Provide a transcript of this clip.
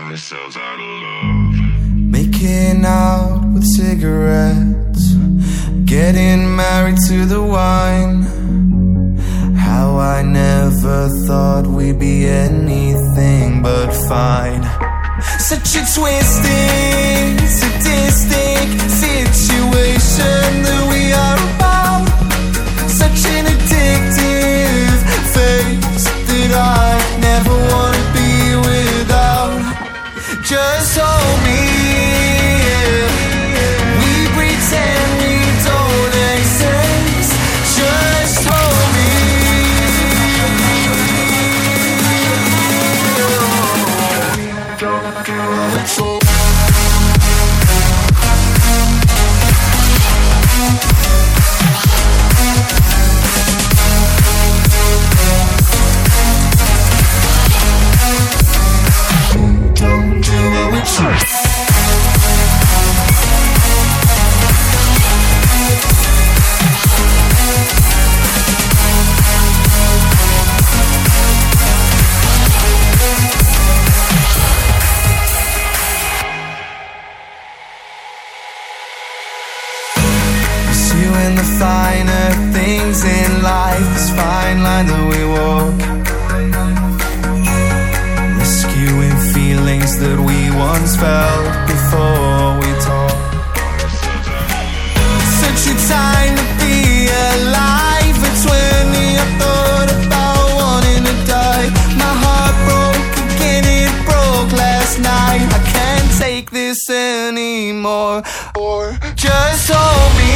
ourselves out of love. Making out with cigarettes, getting married to the wine. How I never thought we'd be anything but fine. Such a twisted, sadistic situation that we are about. Such an addictive phase that I never want to be without. Just hold me, we pretend we don't exist. Just hold me. Don't do it so. Don't do it with you. In the finer things in life, this fine line that we walk, rescuing feelings that we once felt before we talk. Such a time to be alive. At 20 I thought about wanting to die. My heart broke again, it broke last night. I can't take this anymore. Or just hold me.